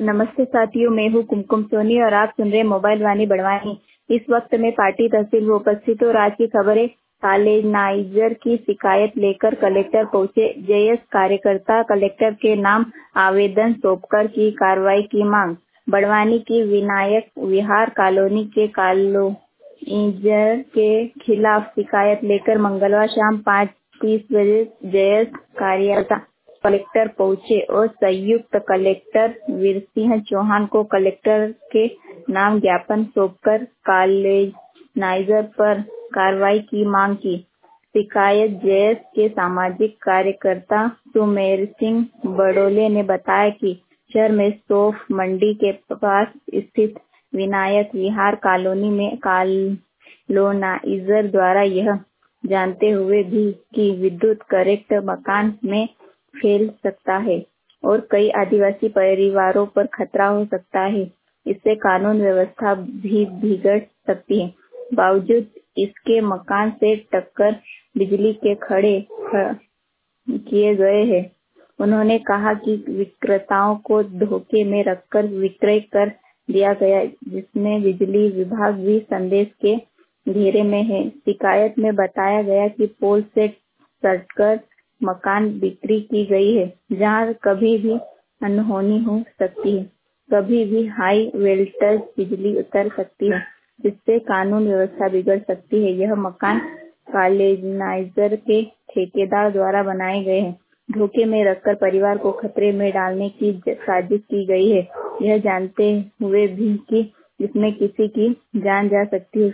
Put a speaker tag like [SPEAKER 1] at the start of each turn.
[SPEAKER 1] नमस्ते साथियों, मैं हूँ कुमकुम सोनी और आप सुन रहे हैं मोबाइल वाणी बड़वानी। इस वक्त मैं पार्टी तहसील में उपस्थित हूँ और आज की खबरें। कॉलेजनाइजर की शिकायत लेकर कलेक्टर पहुंचे जेएस कार्यकर्ता, कलेक्टर के नाम आवेदन सौंपकर की कार्रवाई की मांग। बड़वानी की विनायक विहार कॉलोनी के कॉलेजनाइजर के खिलाफ शिकायत लेकर मंगलवार शाम 5:30 बजे जेएस कार्यकर्ता कलेक्टर पहुंचे और संयुक्त कलेक्टर वीरसिंह चौहान को कलेक्टर के नाम ज्ञापन सौंपकर कॉलेजनाइजर पर कार्रवाई की मांग की। शिकायत जेएस के सामाजिक कार्यकर्ता सुमेर सिंह बड़ोले ने बताया कि शहर में सौफ मंडी के पास स्थित विनायक विहार कॉलोनी में कॉलोनाइजर द्वारा यह जानते हुए भी कि विद्युत करंट मकान में फैल सकता है और कई आदिवासी परिवारों पर खतरा हो सकता है, इससे कानून व्यवस्था भी बिगड़ सकती है। बावजूद इसके मकान से टक्कर बिजली के खड़े किए गए हैं। उन्होंने कहा कि विक्रेताओं को धोखे में रखकर विक्रय कर दिया गया, जिसमें बिजली विभाग भी संदेश के घेरे में है। शिकायत में बताया गया कि पोल से सटकर मकान बिक्री की गई है, जहां कभी भी अनहोनी हो सकती है, कभी भी हाई वोल्टेज बिजली उतर सकती है, जिससे कानून व्यवस्था बिगड़ सकती है। यह मकान कॉलेजनाइजर के ठेकेदार द्वारा बनाए गए हैं। धोखे में रखकर परिवार को खतरे में डालने की साजिश की गई है, यह जानते हुए भी कि इसमें किसी की जान जा सकती है।